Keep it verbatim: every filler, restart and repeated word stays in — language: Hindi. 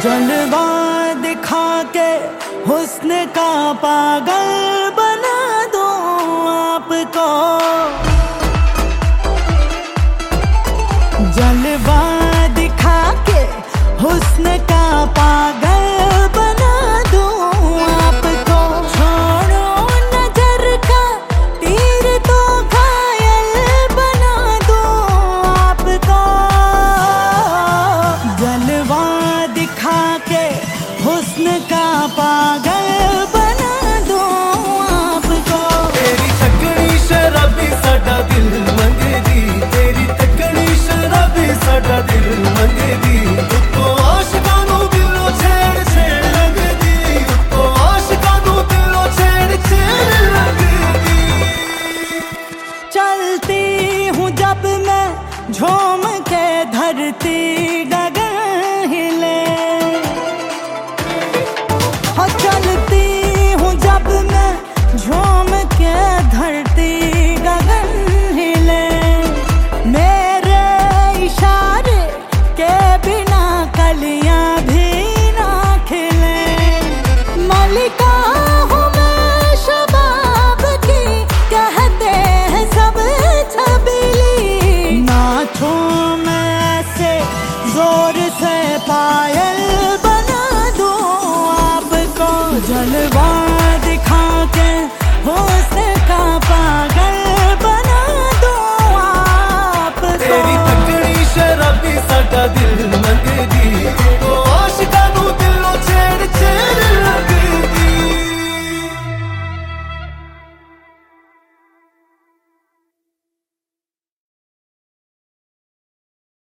जलवा दिखा के हुस्न का पागल बना दूं आपको। जलवा दिखा के हुस्न का पागल बना दूं आपको। छोड़ो नजर का तीर तो घायल बना दूं आपको। जलवा दिखा के हुस्न का पागल बना दूं आपको। तेरी तकड़ी शराबी साडा दिल मंगदी, तेरी तकड़ी शराबी साडा दिल मंगदी। उत्तो आशिकां नूं दिलों छेड़ छेड़ लगदी, उत्तो आशिकां नूं दिलों छेड़ छेड़ लगदी। चलती हूँ जब मैं झूम के धरती